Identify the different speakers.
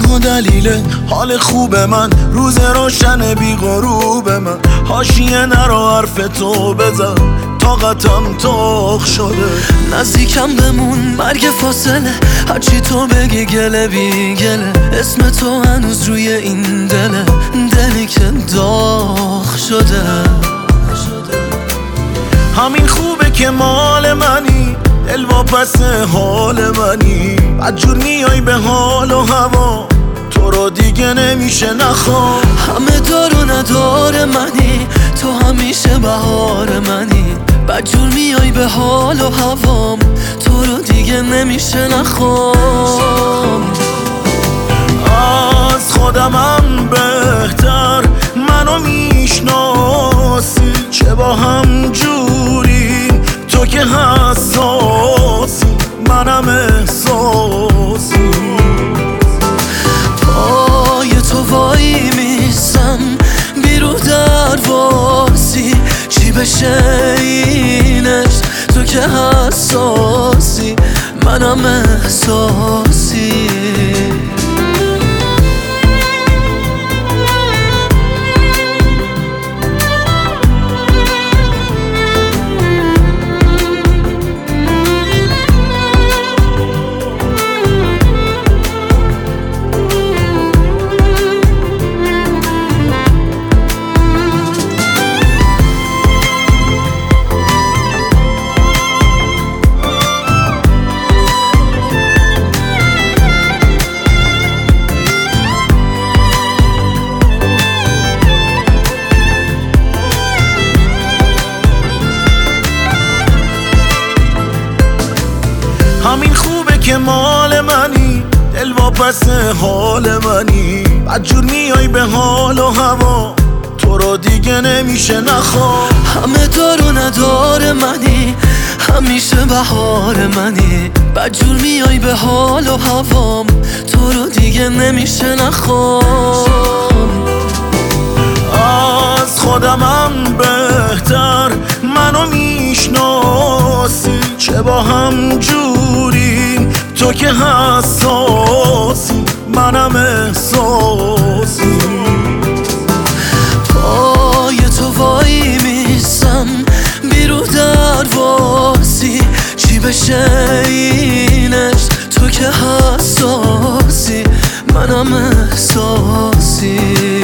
Speaker 1: تو دلیل حال خوب من، روز روشن بی غروب من. حاشیه نرو حرف تو بزن، طاقتم تخ شده.
Speaker 2: نزدیکم بمون مرگ فاصله، هرچی تو بگی گله بی گله. اسم تو هنوز روی این دله، دلی که داغ شده.
Speaker 1: همین خوبه که مال منی، دل واپس حال منی. بدجور میای به حال و هوا، تو رو دیگه نمیشه نخوام.
Speaker 2: همه دار و ندار منی، تو همیشه بهار منی. بدجور میای به حال و هوام، تو رو دیگه نمیشه نخوام.
Speaker 1: از خودمم بهتر منو میشناسی، چه با هم جوریم تو که حساسی، منم احساسی.
Speaker 2: پای تو وای میسم بیرو درواسی، چی بشه اینش تو که حساسی، منم احساسی.
Speaker 1: همین خوبه که مال منی، دل واپس حال منی. بدجور میای به حال و هوا، تو رو دیگه نمیشه نخوام.
Speaker 2: همه دار و ندار منی، همیشه بهار منی. بدجور میای به حال و هوام، تو رو دیگه نمیشه نخوام.
Speaker 1: از خودمم بهتر منو میشناسی، چه با هم جوریم تو که حساسی، منم احساسی.
Speaker 2: پای تو وای میسم بیرو درواسی، چی بشه اینش تو که حساسی، منم احساسی.